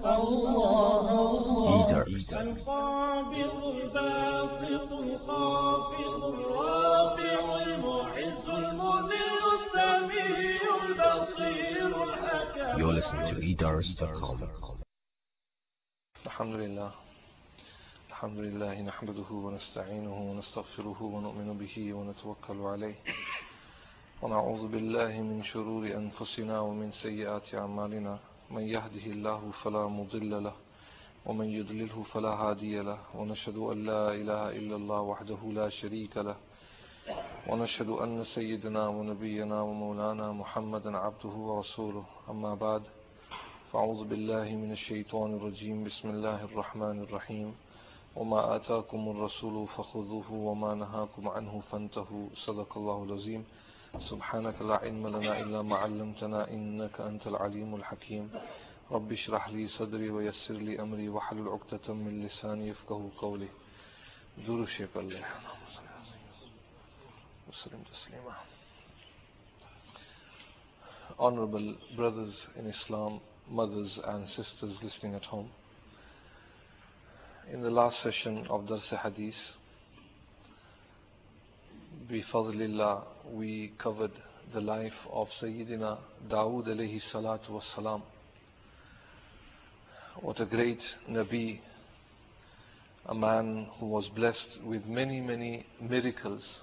الله الله Eaters. القابض الباسط الخافض الرافع المعز المذل السميع البصير الحكم. You're listening to eaters.com. الحمد لله نحمده ونستعينه ونستغفره ونؤمن به ونتوكل عليه ونعوذ بالله من شرور أنفسنا ومن سيئات أعمالنا من يهده الله فلا مضل له ومن يضلله فلا هادي له ونشهد أن لا إله إلا الله وحده لا شريك له ونشهد أن سيدنا ونبينا ومولانا محمدا عبده ورسوله أما بعد فأعوذ بالله من الشيطان الرجيم بسم الله الرحمن الرحيم وما آتاكم الرسول فخذوه وما نهاكم عنه فانتهوا صدق الله العظيم سبحانك لا علم لنا إلا ما علمتنا إنك أنت العليم الحكيم رب اشرح لي صدري ويسر لي أمري واحلل عقدة من لساني يفقهوا قولي درود شيخ الله وسلم تسليما. Honorable brothers in Islam, mothers and sisters listening at home, in the last session of Dars Hadith, bifadlillah, we covered the life of Sayyidina Dawood alayhi salatu wassalam. What a great Nabi, a man who was blessed with many, many miracles,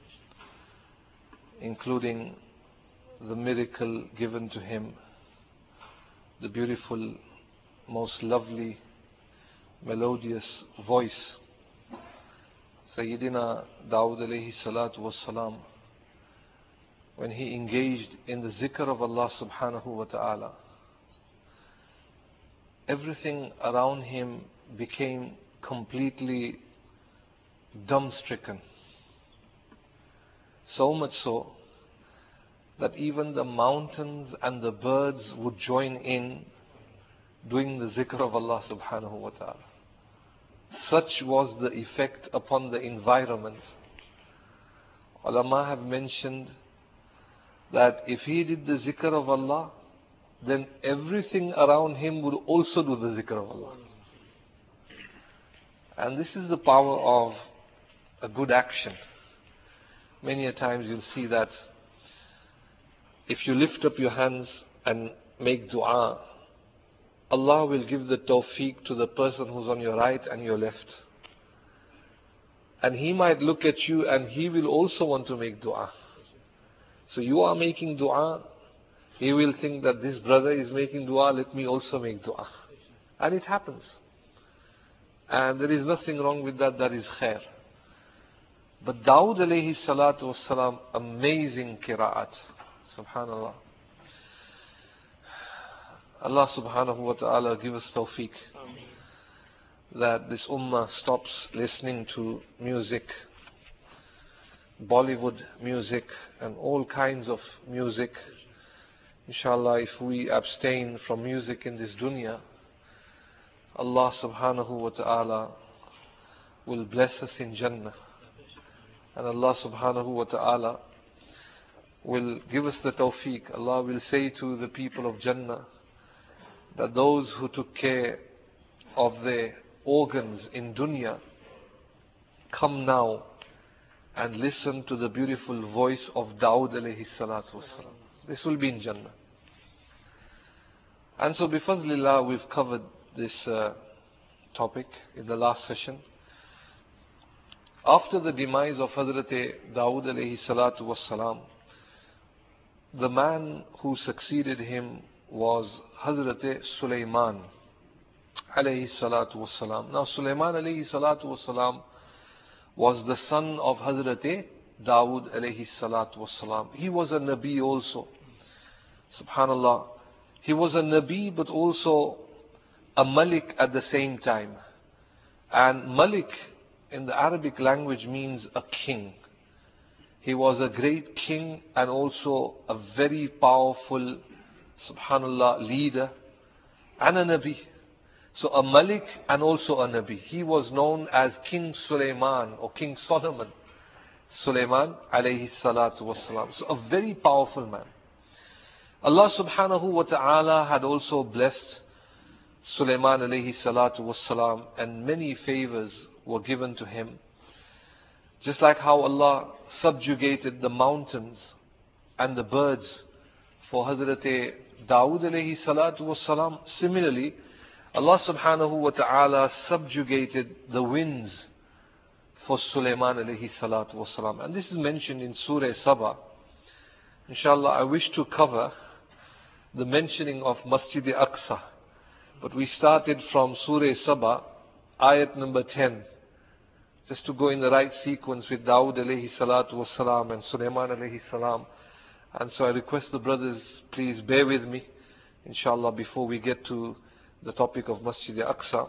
including the miracle given to him, the beautiful, most lovely, melodious voice. Sayyidina Dawood alayhi salatu wassalam, when he engaged in the zikr of Allah subhanahu wa ta'ala, everything around him became completely dumbstricken. So much so that even the mountains and the birds would join in doing the zikr of Allah subhanahu wa ta'ala. Such was the effect upon the environment. Ulama have mentioned that if he did the zikr of Allah, then everything around him would also do the zikr of Allah. And this is the power of a good action. Many a times you'll see that if you lift up your hands and make dua, Allah will give the tawfiq to the person who's on your right and your left. And he might look at you and he will also want to make dua. So you are making dua, he will think that this brother is making dua, let me also make dua. And it happens. And there is nothing wrong with that, that is khair. But Dawood alayhi salatu wassalam, amazing qira'at. Subhanallah. Allah subhanahu wa ta'ala give us tawfiq that this ummah stops listening to music, Bollywood music and all kinds of music. Inshallah, if we abstain from music in this dunya, Allah subhanahu wa ta'ala will bless us in Jannah. And Allah subhanahu wa ta'ala will give us the tawfiq. Allah will say to the people of Jannah that those who took care of their organs in dunya, come now and listen to the beautiful voice of Dawood alayhi salatu wasalam. This will be in Jannah. And so bifazlillah, we've covered this topic in the last session. After the demise of Hazrat Dawood alayhi salatu wasalam, the man who succeeded him was Hazrat Sulaiman alayhi salatu wassalam. Now Sulaiman alayhi salatu wassalam was the son of Hazrat Dawood alayhi salatu wassalam. He was a Nabi also. Subhanallah. He was a Nabi but also a Malik at the same time. And Malik in the Arabic language means a king. He was a great king and also a very powerful, subhanallah, leader and a Nabi. So a Malik and also a Nabi. He was known as King Sulaiman or King Solomon. Sulaiman alayhi salatu wassalam. So a very powerful man. Allah subhanahu wa ta'ala had also blessed Sulaiman alayhi salatu wassalam, and many favors were given to him. Just like how Allah subjugated the mountains and the birds for Hazrat Dawood alayhi salatu wassalam, similarly, Allah subhanahu wa ta'ala subjugated the winds for Sulaiman alayhi salatu wassalam. And this is mentioned in Surah Saba. Inshallah, I wish to cover the mentioning of Masjid Aqsa. But we started from Surah Saba, ayat number 10. Just to go in the right sequence with Dawood alayhi salatu wassalam and Sulaiman alayhi salam. And so I request the brothers, please bear with me, inshallah, before we get to the topic of Masjid Aqsa.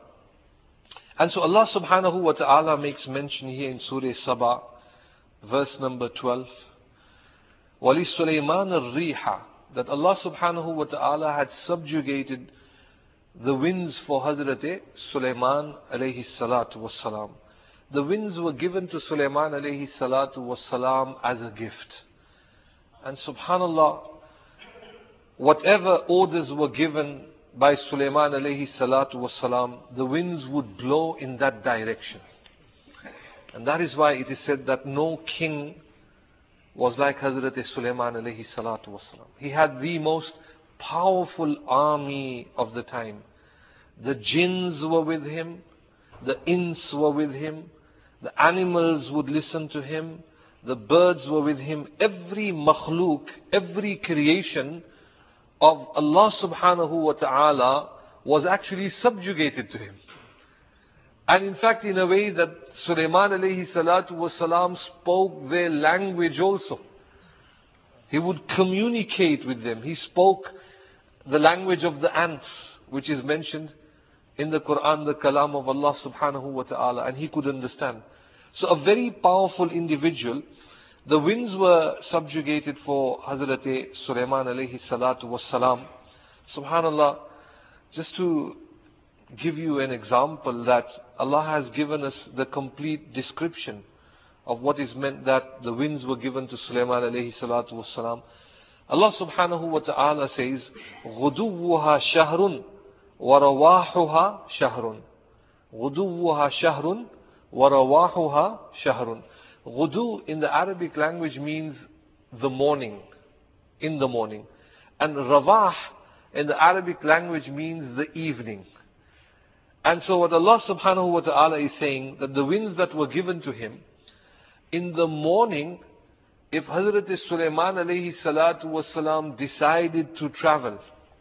And so Allah subhanahu wa ta'ala makes mention here in Surah Saba, verse number 12. وَلِسُلَيْمَانَ الرِّيحَ, that Allah subhanahu wa ta'ala had subjugated the winds for Hazrat Sulaiman alayhi salatu wassalam. The winds were given to Sulaiman alayhi salatu wassalam as a gift. And subhanallah, whatever orders were given by Sulaiman alayhi salatu wassalam, the winds would blow in that direction. And that is why it is said that no king was like Hazrat Sulaiman alayhi salatu wassalam. He had the most powerful army of the time. The jinns were with him, the ins were with him, the animals would listen to him, the birds were with him. Every makhluk, every creation of Allah subhanahu wa ta'ala was actually subjugated to him. And in fact, in a way that Sulaiman alayhi salatu wasalam spoke their language also. He would communicate with them. He spoke the language of the ants, which is mentioned in the Quran, the kalam of Allah subhanahu wa ta'ala, and he could understand. So a very powerful individual. The winds were subjugated for Hazrat Sulaiman alayhi salatu wassalam. Subhanallah, just to give you an example that Allah has given us the complete description of what is meant that the winds were given to Sulaiman alayhi salatu wassalam. Allah subhanahu wa ta'ala says, غُدُوُّهَا شَهْرٌ وَرَوَاحُهَا شَهْرٌ. غُدُوُّهَا شَهْرٌ وَرَوَاحُهَا شَهْرٌ. Ghudu in the Arabic language means the morning, in the morning. And Rawah in the Arabic language means the evening. And so what Allah subhanahu wa ta'ala is saying, that the winds that were given to him, in the morning, if Hazrat Sulaiman alayhi salatu wasalam decided to travel,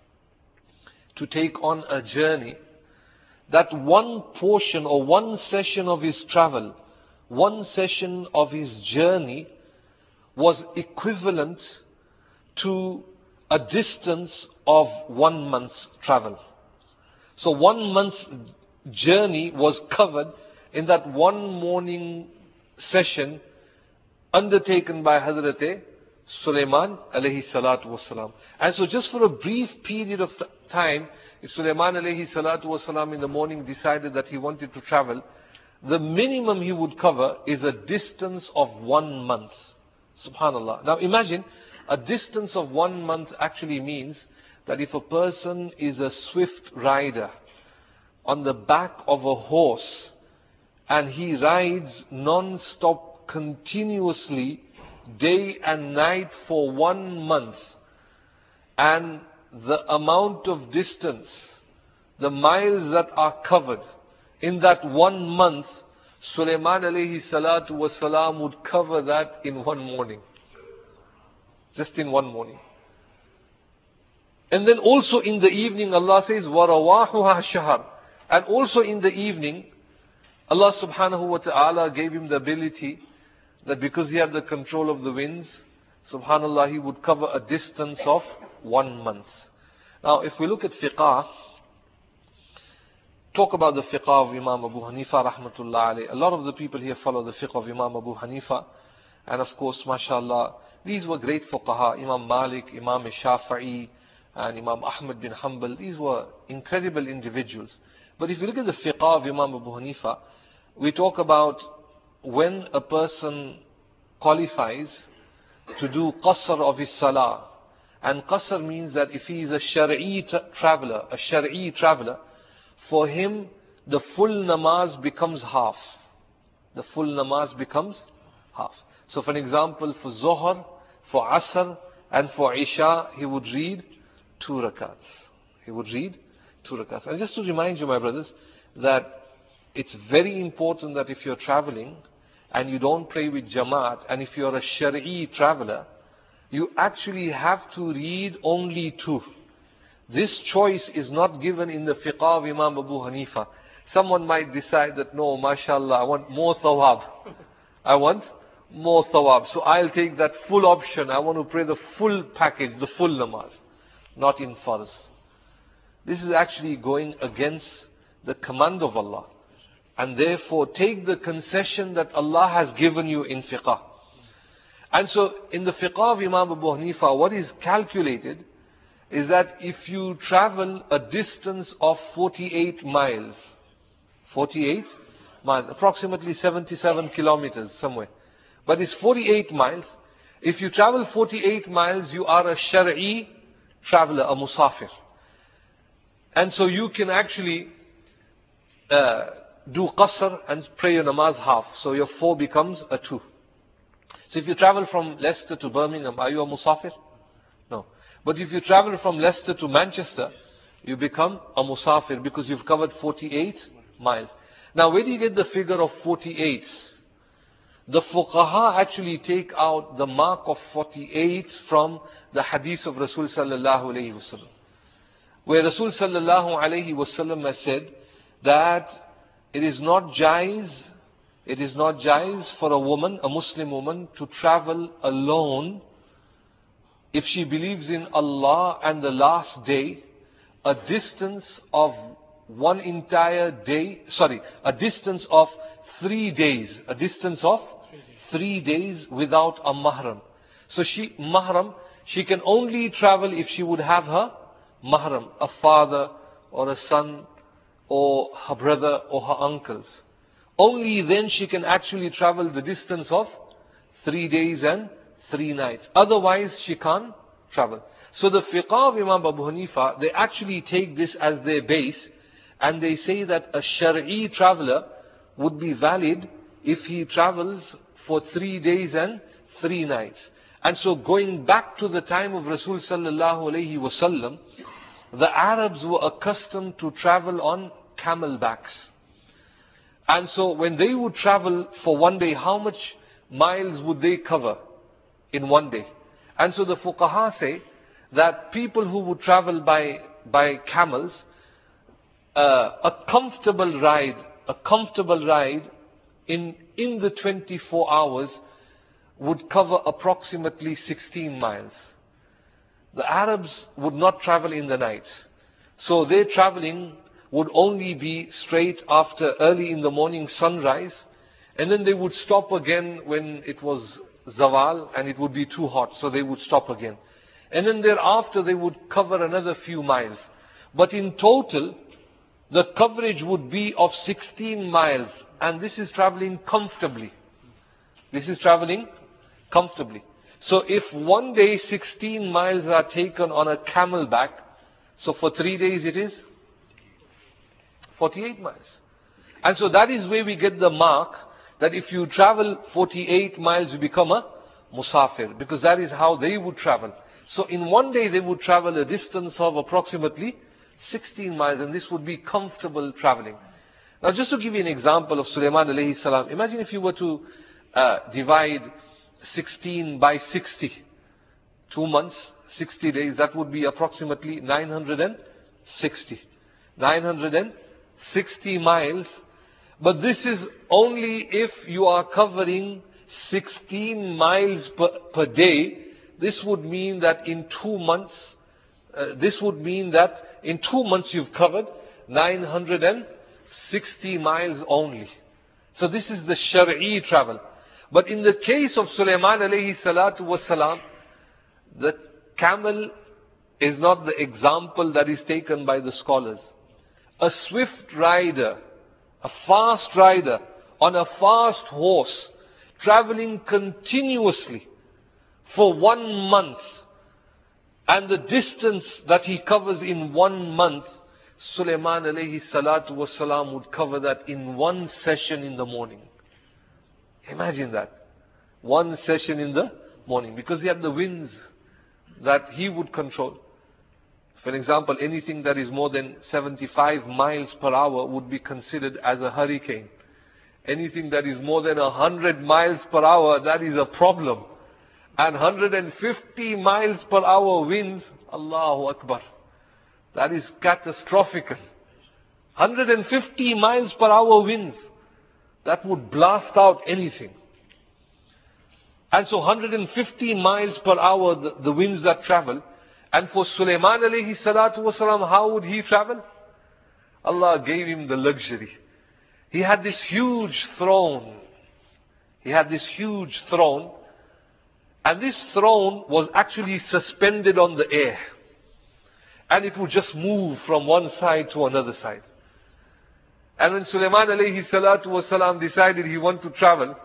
to take on a journey, that one portion or one session of his travel, one session of his journey was equivalent to a distance of 1 month's travel. So 1 month's journey was covered in that one morning session undertaken by Hazrat Sulaiman alayhi salatu wasalam. And so just for a brief period of time, if Sulaiman alayhi salatu wasalam in the morning decided that he wanted to travel, the minimum he would cover is a distance of 1 month. Subhanallah. Now imagine, a distance of 1 month actually means that if a person is a swift rider on the back of a horse and he rides non-stop continuously day and night for 1 month, and the amount of distance, the miles that are covered in that 1 month, Sulaiman alayhi salatu wasalam would cover that in 1 morning. Just in 1 morning. And then also in the evening, Allah says, وَرَوَاحُهَا شَهَرٌ. And also in the evening, Allah subhanahu wa ta'ala gave him the ability that because he had the control of the winds, subhanallah, he would cover a distance of 1 month. Now if we look at fiqh, talk about the fiqh of Imam Abu Hanifa rahmatullah alayh. A lot of the people here follow the fiqh of Imam Abu Hanifa. And of course, mashallah, these were great fuqaha. Imam Malik, Imam Shafi'i, and Imam Ahmad bin Hanbal. These were incredible individuals. But if you look at the fiqh of Imam Abu Hanifa, we talk about when a person qualifies to do qasr of his salah. And qasr means that if he is a shari'i traveler, for him the full namaz becomes half. The full namaz becomes half. So for an example, for Zohar, for Asr, and for Isha, he would read 2 rakats. He would read 2 rakats. And just to remind you, my brothers, that it's very important that if you're traveling and you don't pray with Jamaat, and if you're a Shari'i traveler, you actually have to read only 2. This choice is not given in the fiqh of Imam Abu Hanifa. Someone might decide that, no, mashallah, I want more thawab. I want more thawab. So I'll take that full option. I want to pray the full package, the full namaz. Not in farz. This is actually going against the command of Allah. And therefore take the concession that Allah has given you in fiqh. And so in the fiqh of Imam Abu Hanifa, what is calculated is that if you travel a distance of 48 miles, 48 miles, approximately 77 kilometers somewhere. But it's 48 miles. If you travel 48 miles, you are a Shari'i traveler, a Musafir. And so you can actually do qasr and pray your namaz half. So your 4 becomes a 2. So if you travel from Leicester to Birmingham, are you a Musafir? No. But if you travel from Leicester to Manchester, you become a Musafir because you've covered 48 miles. Now where do you get the figure of 48? The fuqaha actually take out the mark of 48 from the hadith of Rasul sallallahu alayhi wasallam, where Rasul sallallahu alayhi wasallam has said that it is not jaiz for a woman, a Muslim woman, to travel alone if she believes in Allah and the last day, a distance of a distance of 3 days, a distance of 3 days without a mahram. So she can only travel if she would have her mahram, a father or a son or her brother or her uncles. Only then she can actually travel the distance of 3 days and 3 nights. Otherwise she can't travel. So the fiqh of Imam Abu Hanifa, they actually take this as their base, and they say that a Shari'i traveler would be valid if he travels for 3 days and 3 nights. And so going back to the time of Rasul sallallahu alayhi wasallam, the Arabs were accustomed to travel on camel backs. And so when they would travel for 1 day, how much miles would they cover in 1 day? And so the fuqaha say that people who would travel by camels, a comfortable ride in the 24 hours would cover approximately 16 miles. The Arabs would not travel in the night. So their traveling would only be straight after early in the morning sunrise, and then they would stop again when it was zawal and it would be too hot, so they would stop again. And then thereafter they would cover another few miles. But in total, the coverage would be of 16 miles, and this is traveling comfortably. So if 1 day 16 miles are taken on a camel back, so for 3 days it is 48 miles. And so that is where we get the mark that if you travel 48 miles, you become a Musafir, because that is how they would travel. So in 1 day they would travel a distance of approximately 16 miles, and this would be comfortable traveling. Now just to give you an example of Sulaiman alayhi salam, imagine if you were to divide 16 by 60, 2 months, 60 days, that would be approximately 960 miles. But this is only if you are covering 16 miles per day. This would mean that in 2 months, you've covered 960 miles only. So this is the Shari'i travel. But in the case of Sulaiman alayhi salatu wasalam, the camel is not the example that is taken by the scholars. A swift rider, a fast rider on a fast horse, traveling continuously for 1 month, and the distance that he covers in 1 month, Sulaiman alayhi salatu wasalam would cover that in one session in the morning. Imagine that. One session in the morning. Because he had the winds that he would control. For example, anything that is more than 75 miles per hour would be considered as a hurricane. Anything that is more than 100 miles per hour, that is a problem. And 150 miles per hour winds, Allahu Akbar. That is catastrophic. 150 miles per hour winds. That would blast out anything. And so 150 miles per hour, the winds that travel. And for Sulaiman alayhi salatu wasalam, how would he travel? Allah gave him the luxury. He had this huge throne. He had this huge throne. And this throne was actually suspended on the air. And it would just move from one side to another side. And when Sulaiman alayhi salatu wasalam decided he wanted to travel,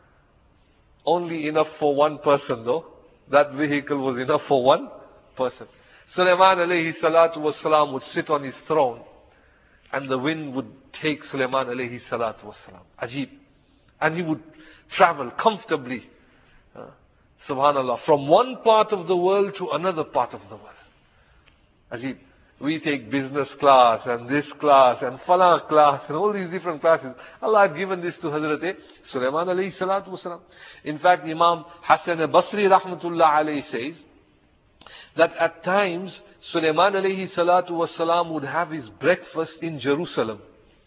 only enough for one person though. That vehicle was enough for one person. Sulaiman alayhi salatu wasalam would sit on his throne. And the wind would take Sulaiman alayhi salatu wasalam. Ajib. And he would travel comfortably. Subhanallah. From one part of the world to another part of the world. Ajib. We take business class and this class and Falah class and all these different classes. Allah had given this to Hazrat Sulaiman alayhi salatu wasalam. In fact, Imam Hassan Basri rahmatullah alayhi says that at times Sulaiman alayhi salatu wasalam would have his breakfast in Jerusalem.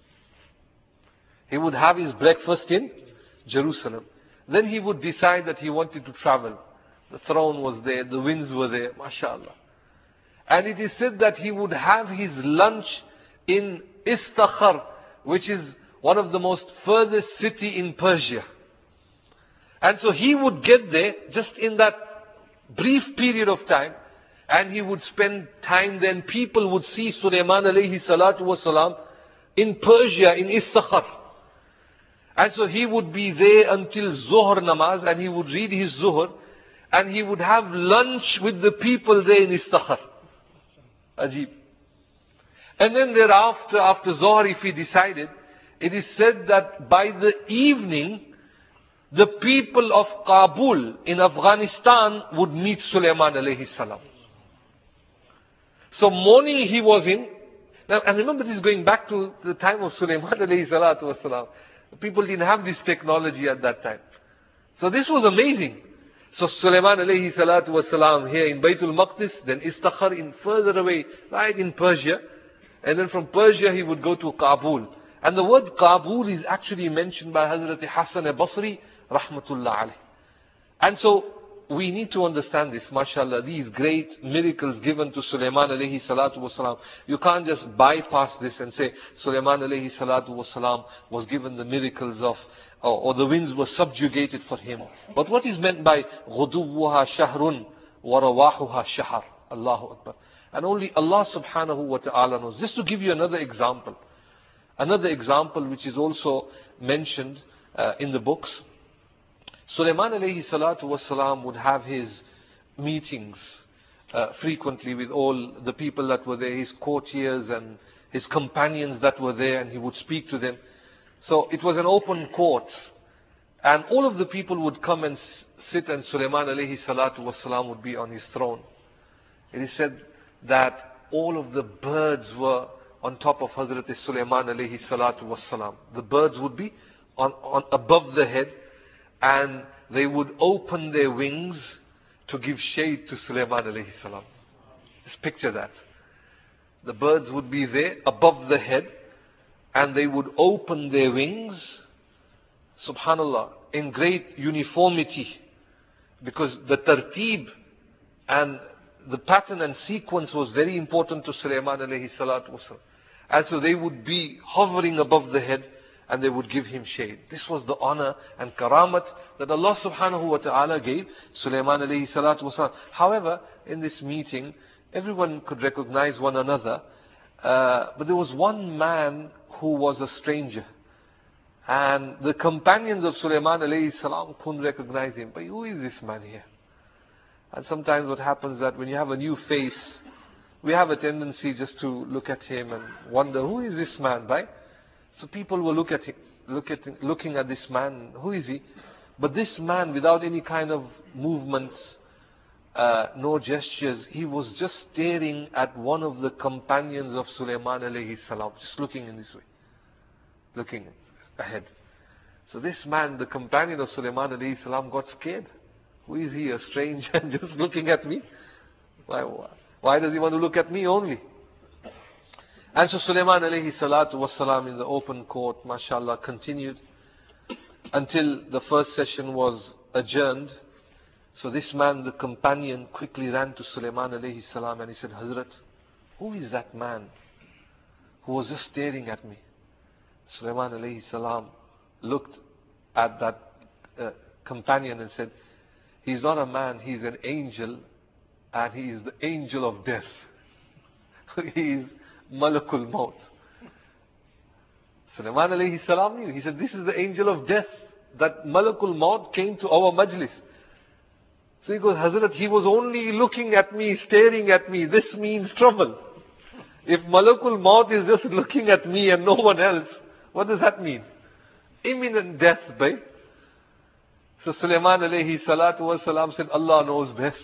He would have his breakfast in Jerusalem. Then he would decide that he wanted to travel. The throne was there, the winds were there, mashallah. And it is said that he would have his lunch in Istakhar, which is one of the most furthest city in Persia. And so he would get there just in that brief period of time, and he would spend time then. People would see Sulaiman alayhi salatu wasalam in Persia, in Istakhar. And so he would be there until Zuhr namaz, and he would read his Zuhr, and he would have lunch with the people there in Istakhar. Ajib. And then thereafter, after Zohar, if he decided, it is said that by the evening, the people of Kabul in Afghanistan would meet Sulaiman alayhi salam. So morning he was in, now, and remember this is going back to the time of Sulaiman alayhi salatu wasalam. People didn't have this technology at that time. So this was amazing. So Sulaiman alayhi salatu wasalam here in Baytul Maqdis, then Istakhar in further away, right in Persia. And then from Persia he would go to Kabul. And the word Kabul is actually mentioned by Hazrat Hassan al-Basri, rahmatullah alayh. And so we need to understand this, mashallah, these great miracles given to Sulaiman alayhi salatu wasalam. You can't just bypass this and say Sulaiman alayhi salatu wasalam was given the miracles of, or the winds were subjugated for him. But what is meant by غُدُوُّهَا شَهْرٌ وَرَوَاحُهَا شَهْرٌ? Allahu Akbar. And only Allah subhanahu wa ta'ala knows. Just to give you another example. Another example which is also mentioned in the books. Sulaiman alayhi salatu wasalam would have his meetings frequently with all the people that were there, his courtiers and his companions that were there, and he would speak to them. So it was an open court, and all of the people would come and sit, and Sulaiman alayhi salatu wasalam would be on his throne. It is said that all of the birds were on top of Hazrat Sulaiman alayhi salatu wasalam. The birds would be on above the head, and they would open their wings to give shade to Sulaiman alayhi salam. Just picture that. The birds would be there above the head, and they would open their wings, subhanallah, in great uniformity, because the tartib and the pattern and sequence was very important to Sulaiman alayhi salatu wasalam. And so they would be hovering above the head, and they would give him shade. This was the honor and karamat that Allah subhanahu wa ta'ala gave Sulaiman alayhi salatu wasalam. However, in this meeting, everyone could recognize one another, but there was one man who was a stranger. And the companions of Sulaiman alayhi salam couldn't recognize him. But who is this man here? And sometimes what happens that when you have a new face, we have a tendency just to look at him and wonder, who is this man, right? So people will looking at this man, who is he? But this man, without any kind of movements, no gestures, he was just staring at one of the companions of Sulaiman alayhi salam, just looking in this way, looking ahead. So this man, the companion of Sulaiman alayhi salam, got scared. Who is he, a stranger, just looking at me? Why does he want to look at me only? And so Sulaiman alayhi salatu wassalam in the open court, mashallah, continued until the first session was adjourned. So this man, the companion, quickly ran to Sulaiman alayhi salam and he said, Hazrat, who is that man who was just staring at me? Sulaiman alayhi salam looked at that companion and said, he's not a man, he's an angel, and he is the angel of death. He is Malakul Maut. Sulaiman alayhi salam knew. He said, this is the angel of death. That Malakul Maut came to our majlis. So he goes, Hazrat, he was only looking at me, staring at me. This means trouble. If Malakul Maut is just looking at me and no one else, what does that mean? Imminent death, bhai. So Sulaiman alayhi salatu wasalam said, Allah knows best.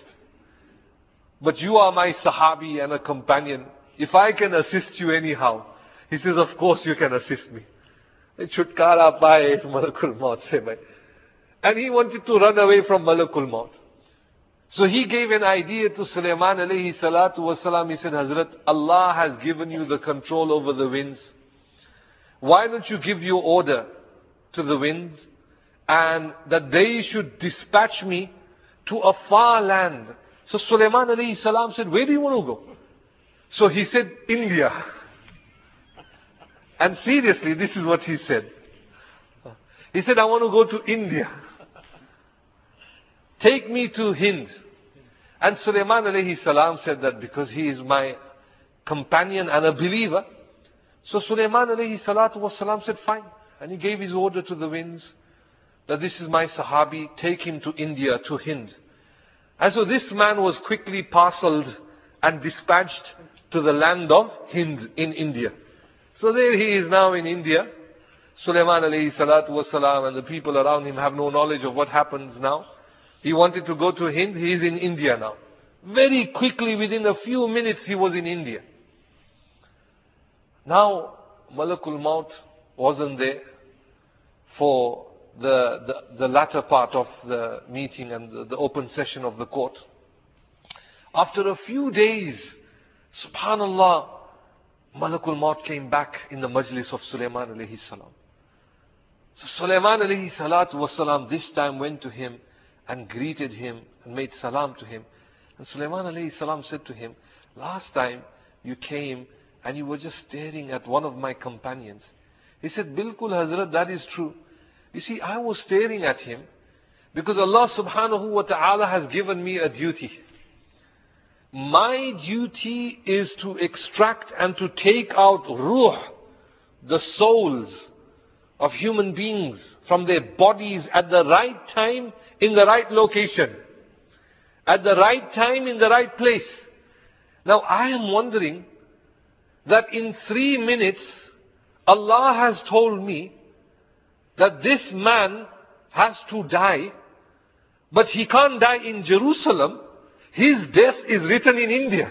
But you are my sahabi and a companion. If I can assist you anyhow. He says, of course you can assist me. Chutkara paaye is Malakul Maut se bhai. And he wanted to run away from Malakul Maut. So he gave an idea to Sulaiman alayhi salatu wasalam. He said, Hazrat, Allah has given you the control over the winds. Why don't you give your order to the winds and that they should dispatch me to a far land? So Sulaiman alayhi salam said, where do you want to go? So he said, India. And seriously, this is what he said. He said, I want to go to India. Take me to Hind. And Sulaiman alayhi salam said that because he is my companion and a believer. So Sulaiman alayhi salatu wasalam said, fine. And he gave his order to the winds that this is my sahabi, take him to India, to Hind. And so this man was quickly parceled and dispatched to the land of Hind in India. So there he is now in India. Sulaiman alayhi salatu wasalam and the people around him have no knowledge of what happens now. He wanted to go to Hind, he is in India now. Very quickly, within a few minutes, he was in India. Now, Malakul Maut wasn't there for the latter part of the meeting and the open session of the court. After a few days, subhanallah, Malakul Maut came back in the majlis of Sulaiman alayhi salam. So Sulaiman alayhi salatu wasalam this time went to him and greeted him and made salam to him. And Sulaiman alayhi salam said to him, last time you came and you were just staring at one of my companions. He said, Bilkul Hazrat, that is true. You see, I was staring at him because Allah subhanahu wa ta'ala has given me a duty. My duty is to extract and to take out ruh, the souls of human beings from their bodies at the right time, in the right location. At the right time, in the right place. Now I am wondering that in 3 minutes, Allah has told me that this man has to die, but he can't die in Jerusalem. His death is written in India.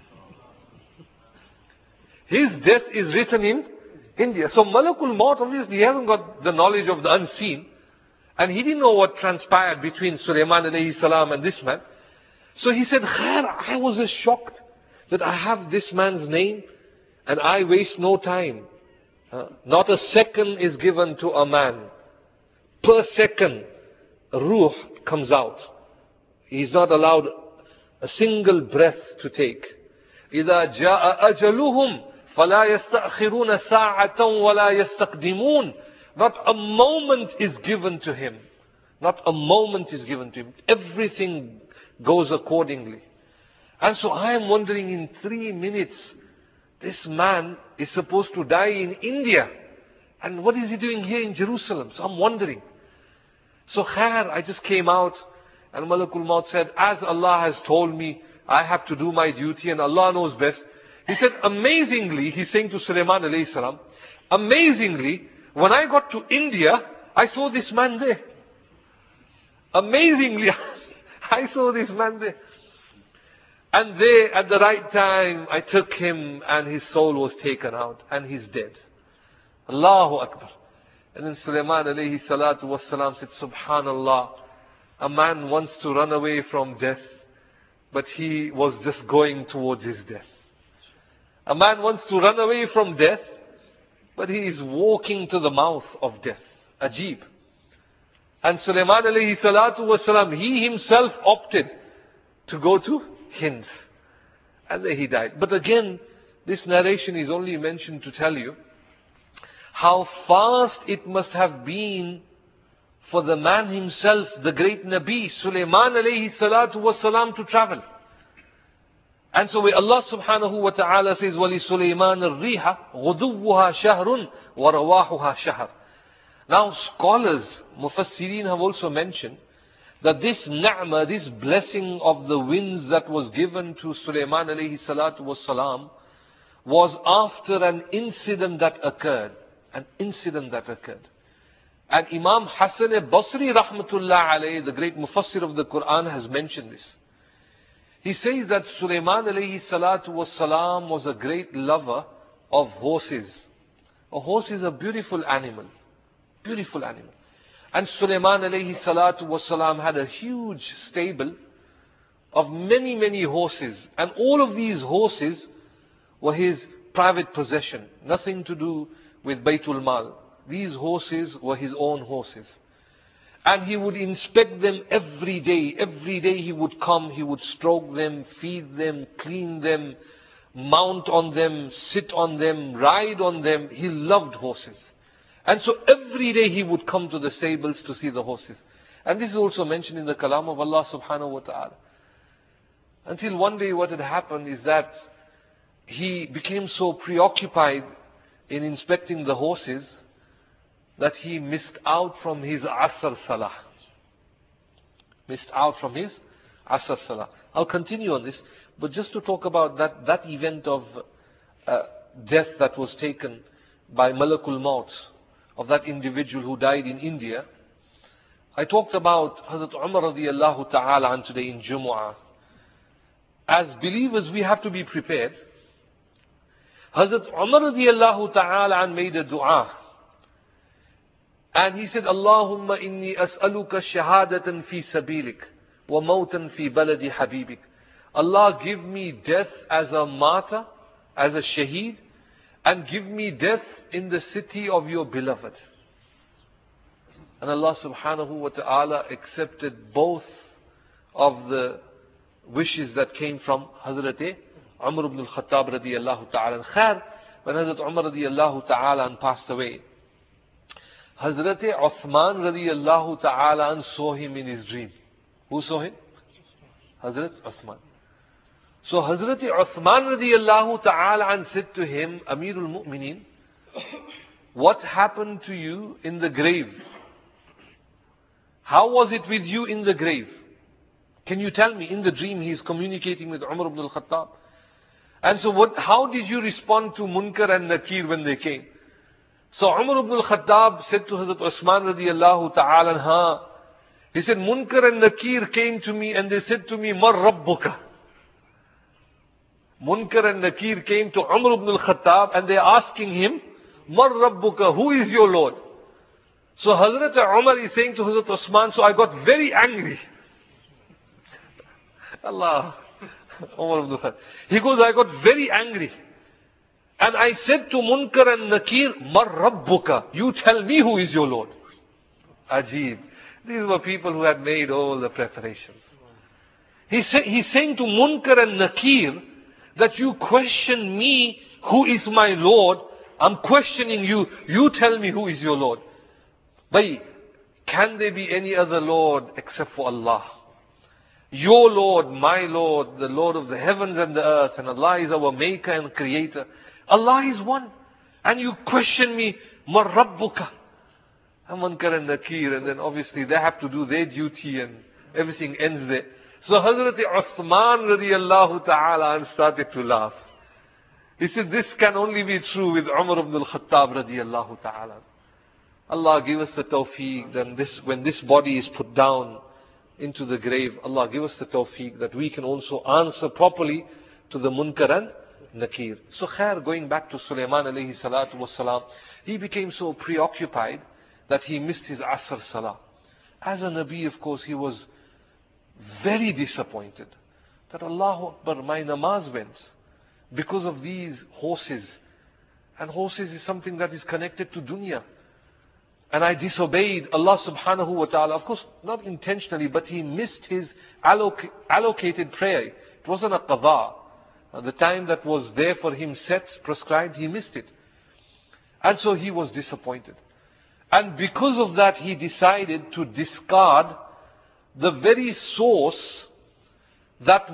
His death is written in India. So Malakul Maut, obviously, he hasn't got the knowledge of the unseen. And he didn't know what transpired between Sulaiman alayhi salam and this man. So he said, Khair, I was just shocked that I have this man's name and I waste no time. Not a second is given to a man. Per second, ruh comes out. He's not allowed a single breath to take. إِذَا جَاءَ أَجَلُهُمْ فَلَا يَسْتَأْخِرُونَ سَاعَةً وَلَا يَسْتَقْدِمُونَ. Not a moment is given to him. Not a moment is given to him. Everything goes accordingly. And so I am wondering, in 3 minutes, this man is supposed to die in India. And what is he doing here in Jerusalem? So I'm wondering. So khair, I just came out and Malakul Maut said, as Allah has told me, I have to do my duty and Allah knows best. He said, amazingly, he's saying to Sulaiman alayhi salam, amazingly, when I got to India, I saw this man there. Amazingly, I saw this man there. And there, at the right time, I took him and his soul was taken out and he's dead. Allahu Akbar. And then Sulaiman alayhi salatu wassalam said, Subhanallah, a man wants to run away from death, but he was just going towards his death. A man wants to run away from death, but he is walking to the mouth of death. Ajib. And Sulaiman alayhi salatu wassalam, he himself opted to go to Hind. And there he died. But again, this narration is only mentioned to tell you how fast it must have been for the man himself, the great Nabi, Sulaiman alayhi salatu wassalam, to travel. And so where Allah subhanahu wa ta'ala says, وَلِسُلَيْمَانَ الرِّيحَ غُدُوُّهَا شَهْرٌ وَرَوَاحُهَا شَهْرٌ. Now scholars, mufassirin, have also mentioned that this ni'mah, this blessing of the winds that was given to Sulaiman alayhi salatu wassalam, was after an incident that occurred. An incident that occurred. And Imam Hassan al-Basri rahmatullah alayhi, the great mufassir of the Quran, has mentioned this. He says that Sulaiman alayhi salatu wassalam was a great lover of horses. A horse is a beautiful animal. Beautiful animal. And Sulaiman alayhi salatu wassalam had a huge stable of many, many horses. And all of these horses were his private possession. Nothing to do with Baytul Mal. These horses were his own horses. And he would inspect them every day. Every day he would come, he would stroke them, feed them, clean them, mount on them, sit on them, ride on them. He loved horses. And so every day he would come to the stables to see the horses. And this is also mentioned in the kalam of Allah subhanahu wa ta'ala. Until one day what had happened is that he became so preoccupied in inspecting the horses that he missed out from his Asr Salah. Missed out from his Asr Salah. I'll continue on this, but just to talk about that event of death that was taken by Malakul Maut, of that individual who died in India. I talked about Hazrat Umar radiyallahu ta'ala an today in Jumu'ah. As believers, we have to be prepared. Hazrat Umar radiyallahu ta'ala an made a dua. And he said, Allahumma inni as'aluka shahadatan fi sabilik wa mawtan fi baladi habibik. Allah, give me death as a martyr, as a shaheed, and give me death in the city of your beloved. And Allah subhanahu wa ta'ala accepted both of the wishes that came from Hazrat Umar ibn al-Khattab radiyallahu ta'ala. Khair, when Hazrat Umar radiyallahu ta'ala passed away, Hazrat Uthman radiyallahu ta'ala saw him in his dream. Who saw him? Hazrat Uthman. So Hazrat Uthman radiyallahu ta'ala said to him, Amirul Mu'mineen, what happened to you in the grave? How was it with you in the grave? Can you tell me? In the dream he is communicating with Umar ibn al-Khattab. And so how did you respond to Munkar and Nakir when they came? So Umar ibn al-Khattab said to Hazrat Usman radiyallahu ta'ala, he said, Munkar and Nakir came to me and they said to me, Mar Rabbuka. Munkar and Nakir came to Umar ibn al-Khattab and they're asking him, Mar Rabbuka, who is your Lord? So Hazrat Umar is saying to Hazrat Usman, so I got very angry. Allah, Umar ibn al-Khattab. He goes, I got very angry. And I said to Munkar and Nakir, Mar Rabbuka, you tell me who is your Lord. Ajib. These were people who had made all the preparations. He's saying to Munkar and Nakir that you question me, who is my Lord. I'm questioning you. You tell me who is your Lord. Bhai, can there be any other Lord except for Allah? Your Lord, my Lord, the Lord of the heavens and the earth, and Allah is our maker and creator. Allah is one. And you question me, Mar Rabbuka. And Munkar and Nakir, and then obviously they have to do their duty and everything ends there. So Hazrat Uthman radiallahu ta'ala started to laugh. He said, this can only be true with Umar ibn al-Khattab radiallahu ta'ala. Allah give us the tawfiq, then when this body is put down into the grave, Allah give us the tawfiq that we can also answer properly to the munkar and nakir. So khair, going back to Sulaiman alayhi salatu wasalam, he became so preoccupied that he missed his Asr Salah. As a Nabi, of course, he was very disappointed that Allahu Akbar, my namaz went because of these horses. And horses is something that is connected to dunya. And I disobeyed Allah subhanahu wa ta'ala. Of course, not intentionally, but he missed his allocated prayer. It wasn't a qadha. The time that was there for him set, prescribed, he missed it. And so he was disappointed. And because of that, he decided to discard the very source that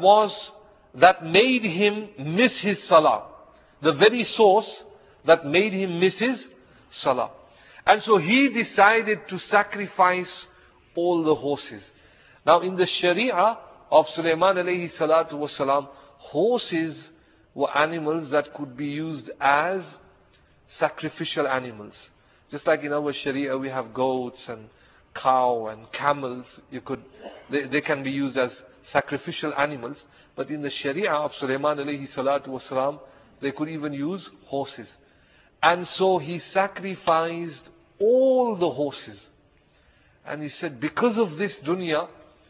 made him miss his salah. The very source that made him miss his salah. And so he decided to sacrifice all the horses. Now in the Sharia of Sulaiman alayhi salatu wasalam, horses were animals that could be used as sacrificial animals. Just like in our Sharia we have goats and cow and camels. They can be used as sacrificial animals. But in the Sharia of Sulaiman alayhi salatu wasalam, they could even use horses. And so he sacrificed all the horses. And he said, because of this dunya,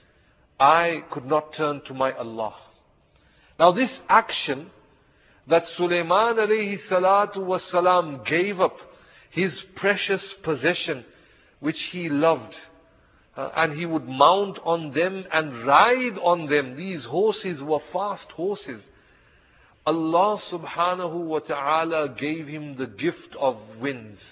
I could not turn to my Allah. Now this action that Sulaiman alayhi salatu wasalam gave up his precious possession which he loved, and he would mount on them and ride on them. These horses were fast horses. Allah subhanahu wa ta'ala gave him the gift of winds.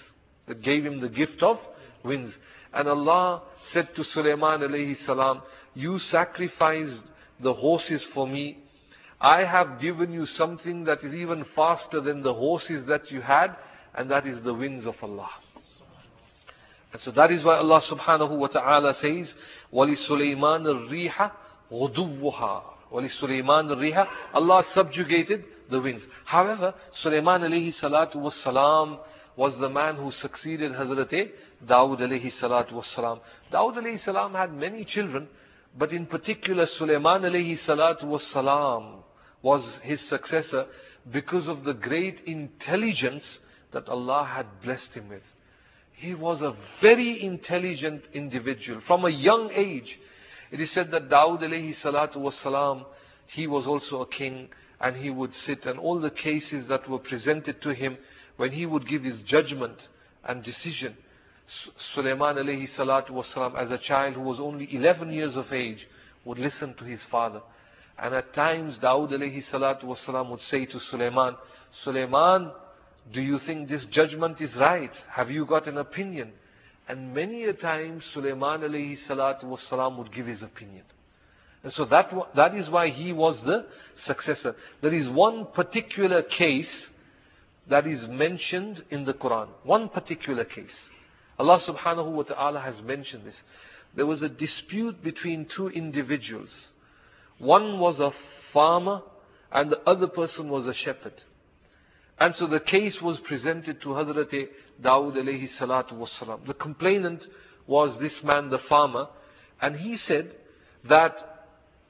And Allah said to Sulaiman alayhi salam, you sacrificed the horses for me. I have given you something that is even faster than the horses that you had, and that is the winds of Allah. And so that is why Allah subhanahu wa ta'ala says, وَلِسُلَيْمَانَ الرِّيحَ غُدُوُّهَا وَلِسُلَيْمَانَ الرِّيحَ. Allah subjugated the winds. However, Sulaiman alayhi salatu was salam was the man who succeeded Hazrat Dawood alayhi salatu was salam. Dawood alayhi salam had many children, but in particular Sulaiman alayhi salatu was salam was his successor because of the great intelligence that Allah had blessed him with. He was a very intelligent individual. From a young age, it is said that Dawood alayhi salatu was salam, he was also a king, and he would sit, and all the cases that were presented to him, when he would give his judgment and decision, Sulaiman alayhi salatu was salam, as a child who was only 11 years of age, would listen to his father. And at times Dawood alayhi salatu was salam would say to Sulaiman, Sulaiman, do you think this judgment is right? Have you got an opinion? And many a time Sulaiman alayhi salatu was salam would give his opinion. And so that is why he was the successor. There is one particular case that is mentioned in the Quran. One particular case. Allah subhanahu wa ta'ala has mentioned this. There was a dispute between two individuals. One was a farmer and the other person was a shepherd. And so the case was presented to Hazrat Dawood alayhi salatu wassalam. The complainant was this man, the farmer, and he said that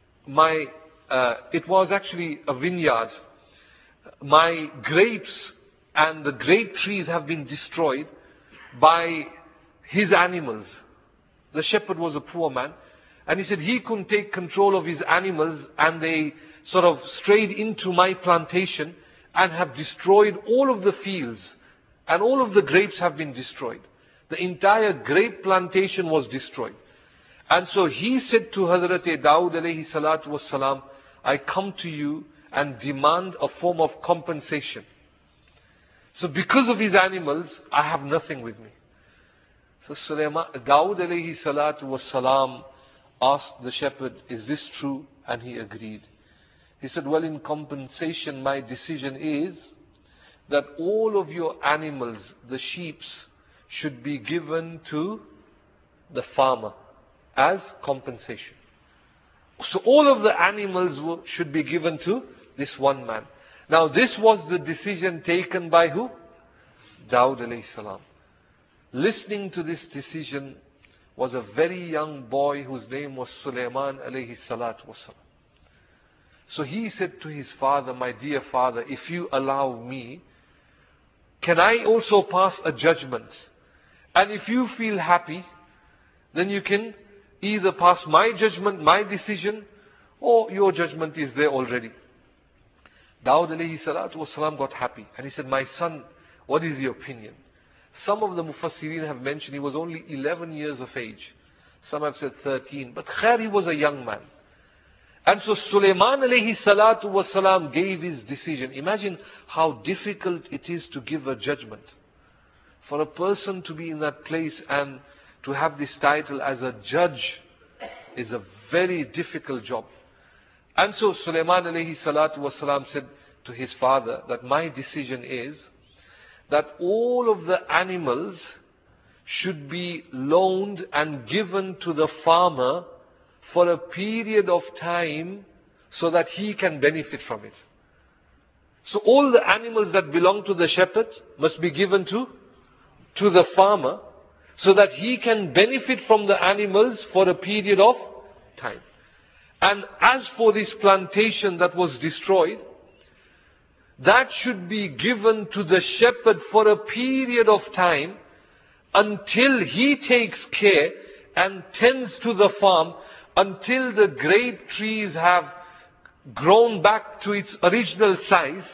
it was actually a vineyard. My grapes and the grape trees have been destroyed by his animals. The shepherd was a poor man, and he said he couldn't take control of his animals, and they sort of strayed into my plantation and have destroyed all of the fields, and all of the grapes have been destroyed. The entire grape plantation was destroyed. And so he said to Hazrat Dawood alayhi salatu wassalam, I come to you and demand a form of compensation. So because of his animals, I have nothing with me. So Dawood alayhi salatu wassalam asked the shepherd, is this true? And he agreed. He said, well, in compensation, my decision is that all of your animals, the sheeps, should be given to the farmer as compensation. So all of the animals should be given to this one man. Now this was the decision taken by who? Dawud alayhi salam. Listening to this decision was a very young boy whose name was Sulaiman alayhi salatu wasalam. So he said to his father, my dear father, if you allow me, can I also pass a judgment? And if you feel happy, then you can either pass my judgment, my decision, or your judgment is there already. Dawud alayhi salatu wasalam got happy. And he said, my son, what is your opinion? Some of the Mufassirin have mentioned he was only 11 years of age. Some have said 13. But khair, he was a young man. And so Sulaiman alayhi salatu wasalam gave his decision. Imagine how difficult it is to give a judgment. For a person to be in that place and to have this title as a judge is a very difficult job. And so Sulaiman alayhi salatu wasalam said to his father that my decision is that all of the animals should be loaned and given to the farmer for a period of time so that he can benefit from it. So all the animals that belong to the shepherd must be given to the farmer so that he can benefit from the animals for a period of time. And as for this plantation that was destroyed, that should be given to the shepherd for a period of time until he takes care and tends to the farm until the grape trees have grown back to its original size.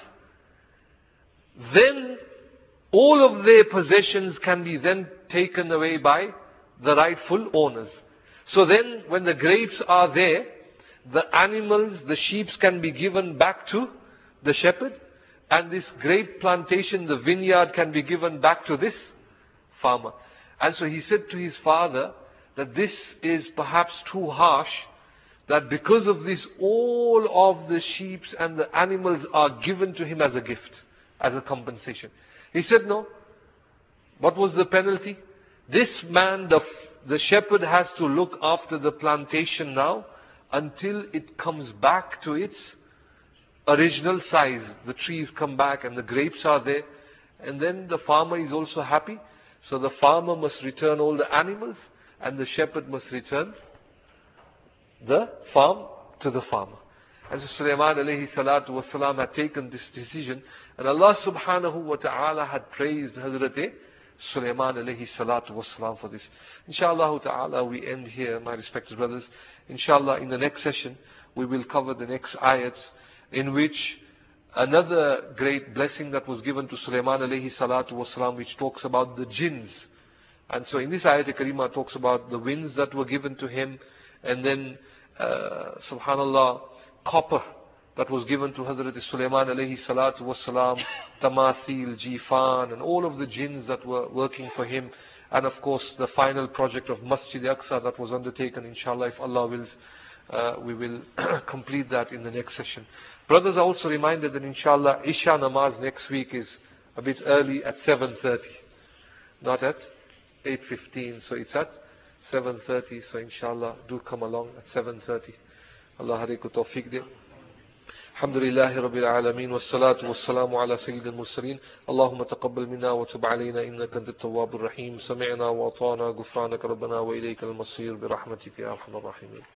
Then all of their possessions can be then taken away by the rightful owners. So then when the grapes are there, the animals, the sheep can be given back to the shepherd, and this grape plantation, the vineyard, can be given back to this farmer. And so he said to his father that this is perhaps too harsh, that because of this all of the sheep and the animals are given to him as a gift, as a compensation. He said no. What was the penalty? This man, the shepherd, has to look after the plantation now until it comes back to its original size. The trees come back and the grapes are there. And then the farmer is also happy. So the farmer must return all the animals and the shepherd must return the farm to the farmer. And so Sulaiman alayhi salatu wasalam had taken this decision, and Allah subhanahu wa ta'ala had praised Hazrat Sulaiman alayhi salatu wasalam for this. Inshallah ta'ala we end here, my respected brothers. Inshallah in the next session we will cover the next ayats in which another great blessing that was given to Sulaiman alayhi salatu wasalam, which talks about the jinns. And so in this ayat karima talks about the winds that were given to him, and then subhanallah, copper that was given to Hazrat Sulaiman alayhi salatu wasalam, tamathil, jifan, and all of the jinns that were working for him. And of course the final project of Masjid Aqsa that was undertaken. Inshallah, if Allah wills, we will complete that in the next session. Brothers are also reminded that inshallah Isha namaz next week is a bit early at 7:30, not at 8:15. So it's at 7:30. So inshallah do come along at 7:30. Allah hariku tawfiq de. Alhamdulillahi Rabbil Alameen, wassalatu wassalamu ala Sayyidil Mursaleen. Allahumma taqabbal minna wa tub alayna innaka antat tawwabur rahim. Sami'na wa ata'na ghufranaka rabbana wa ilayka al-masir bi rahmatika ya arhamar rahimin.